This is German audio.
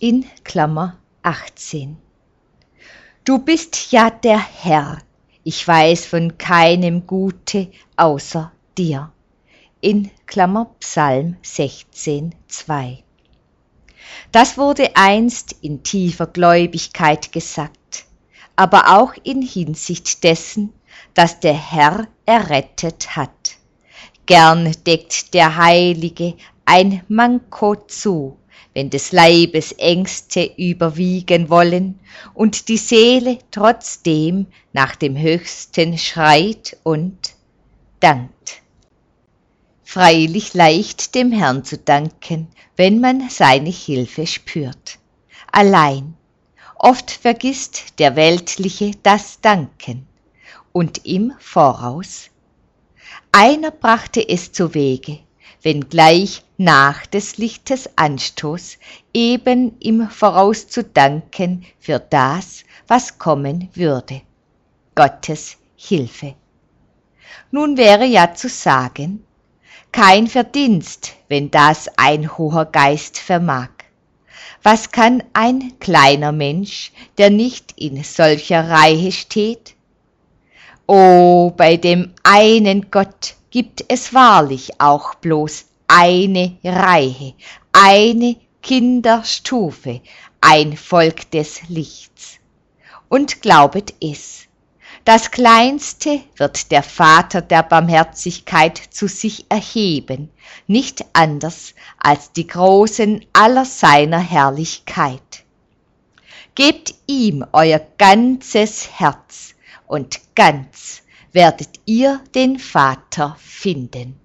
in Klammer 18. Du bist ja der Herr, ich weiß von keinem Gute außer dir, in Klammer Psalm 16, 2. Das wurde einst in tiefer Gläubigkeit gesagt, aber auch in Hinsicht dessen, dass der Herr errettet hat. Gern deckt der Heilige ein Manko zu, wenn des Leibes Ängste überwiegen wollen und die Seele trotzdem nach dem Höchsten schreit und dankt. Freilich leicht dem Herrn zu danken, wenn man seine Hilfe spürt. Allein, oft vergisst der Weltliche das Danken und im Voraus. Einer brachte es zuwege, wenngleich nach des Lichtes Anstoß, eben im Voraus zu danken für das, was kommen würde. Gottes Hilfe. Nun wäre ja zu sagen, kein Verdienst, wenn das ein hoher Geist vermag. Was kann ein kleiner Mensch, der nicht in solcher Reihe steht? O, bei dem einen Gott gibt es wahrlich auch bloß eine Reihe, eine Kinderstufe, ein Volk des Lichts. Und glaubet es, das Kleinste wird der Vater der Barmherzigkeit zu sich erheben, nicht anders als die Großen aller seiner Herrlichkeit. Gebt ihm euer ganzes Herz, und ganz werdet ihr den Vater finden.